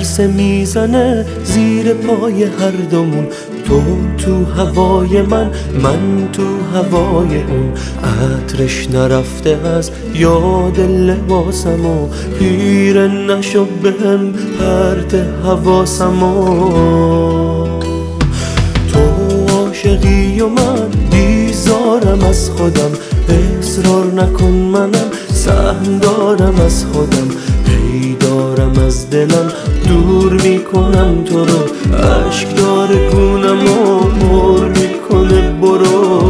عکس میزنه زیر پای هر دومون، تو هوای من تو هوای اون. عطرش نرفته از یاد لباسم و پیر نشو بهم پرت حواسم. تو عاشقی و من بیزارم از خودم، اصرار نکن منم سهم دارم از خودم. دارم از دلم دور میکنم تو رو، عشق داره گونم و پر میکنه برو.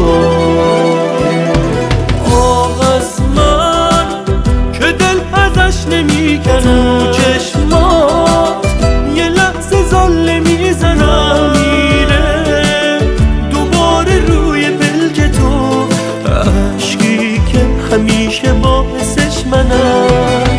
آه از من که دل ازش نمیکنه، تو چشمات یه لحظه زل میزنم، میره دوباره روی پلک تو، عشقی که همیشه باعثش منم.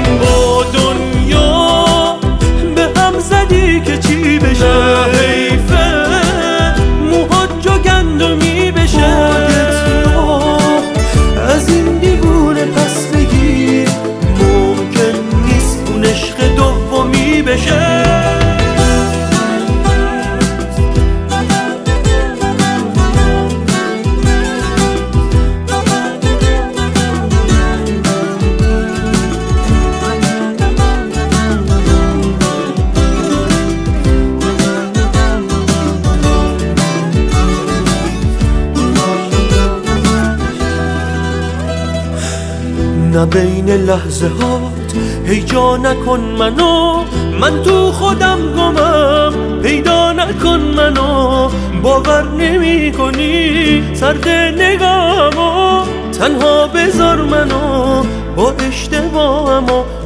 نه بین لحظه هات هیجا نکن منو، من تو خودم گمم، پیدا نکن منو. باور نمی کنی سرد نگاهمو، تنها بذار منو با اشتباهم.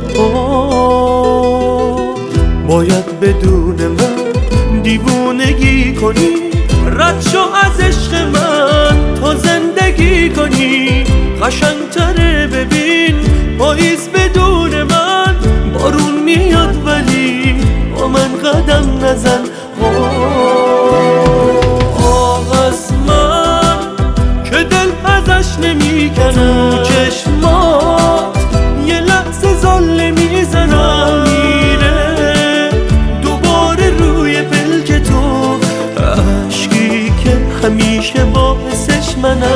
باید بدون من دیوونگی کنی، رد شو از عشق من تا زندگی کنی. قشنگ‌تره ببین پاییز بدون من، بارون میاد ولی با من قدم نزن. آه از من که دل ازش نمیکنه، تو چشمات یه لحظه زل میزنم، میره دوباره روی پلک تو، عشقی که همیشه باعثش منم.